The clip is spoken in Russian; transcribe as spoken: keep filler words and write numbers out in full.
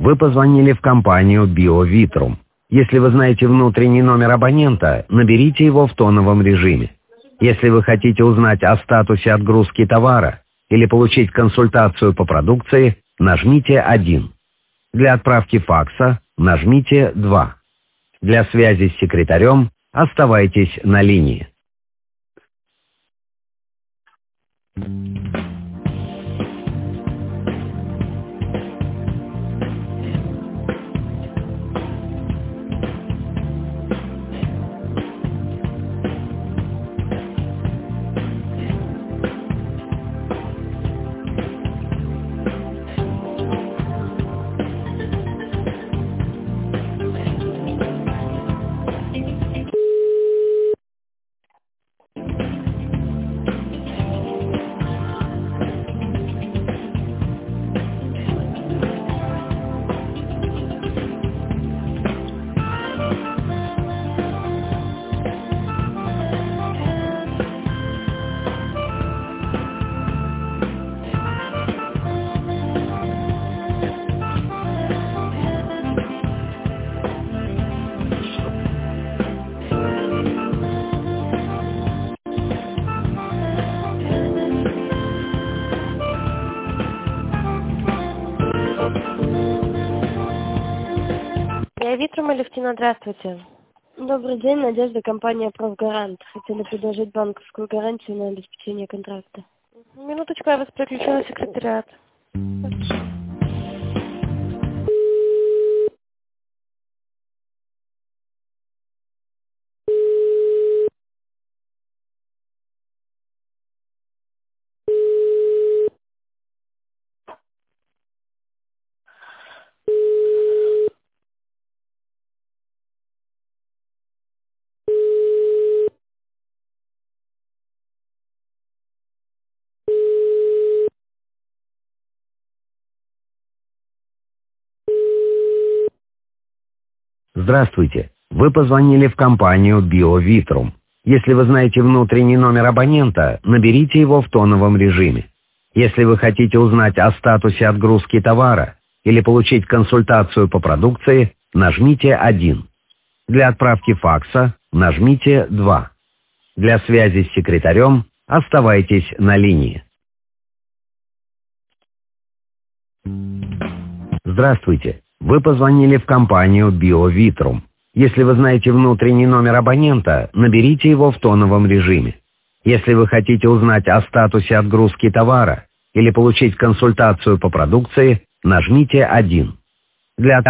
Вы позвонили в компанию BioVitrum. Если вы знаете внутренний номер абонента, наберите его в тоновом режиме. Если вы хотите узнать о статусе отгрузки товара или получить консультацию по продукции, нажмите один. Для отправки факса нажмите два. Для связи с секретарем оставайтесь на линии. Витрум Алевтина, здравствуйте. Добрый день, Надежда, компания «Профгарант». Хотели предложить банковскую гарантию на обеспечение контракта. Минуточку, я вас переключу на секретариат. Здравствуйте. Вы позвонили в компанию BioVitrum. Если вы знаете внутренний номер абонента, наберите его в тоновом режиме. Если вы хотите узнать о статусе отгрузки товара или получить консультацию по продукции, нажмите один. Для отправки факса нажмите два. Для связи с секретарем оставайтесь на линии. Здравствуйте. Вы позвонили в компанию BioVitrum. Если вы знаете внутренний номер абонента, наберите его в тоновом режиме. Если вы хотите узнать о статусе отгрузки товара или получить консультацию по продукции, нажмите один. Для